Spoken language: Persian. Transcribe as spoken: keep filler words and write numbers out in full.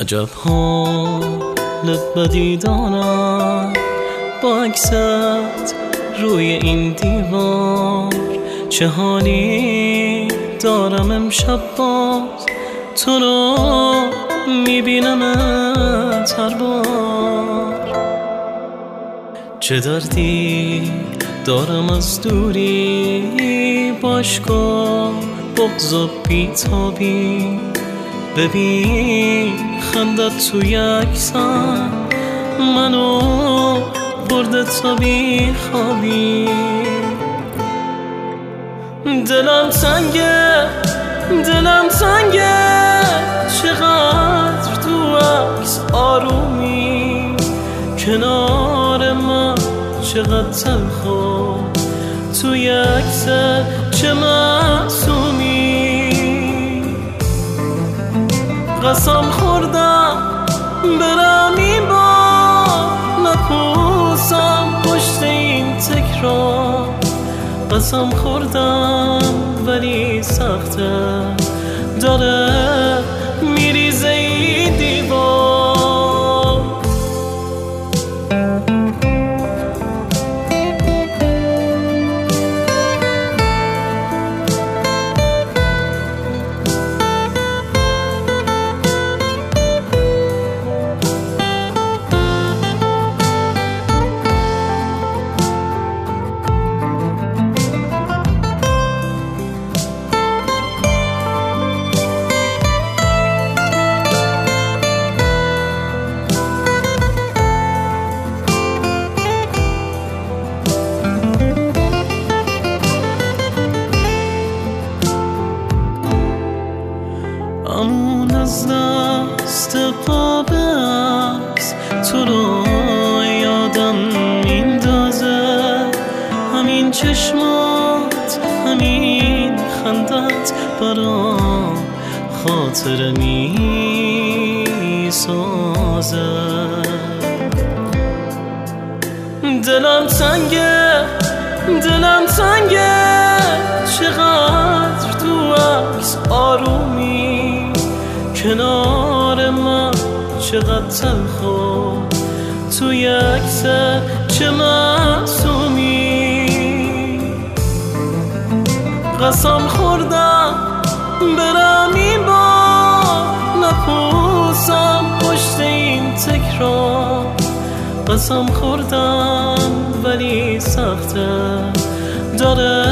عجب حالت بدی دارم با عکست روی این دیوار، چه حالی دارم امشب باز تو رو میبینمت هر بار. چه دردی دارم از دوری باشگاه بغض و بیتابی، ببین خندت توی عکسم منو برده تا بی خوابی. دلم تنگه دلم تنگه چقدر تو عکس آرومی کنار من، چقدر تلخو توی عکس چه معصومی. قسم خوردم برم این بار نپوسم پشت این تکرار، قسم خوردم ولی سخته داره میریزه این دیوار. امون از دست پا به عکس تو رو یادم میندازه، همین چشمات همین خندت برام خاطره میسازه. دلم تنگه دلم تنگه چقدر تو عکس آرومی کنار من، چقدر تلخو توی عکس چه معصومی. قسم خوردم برم این بار نپوسم پشت این تکرار، قسم خوردم ولی سخته داره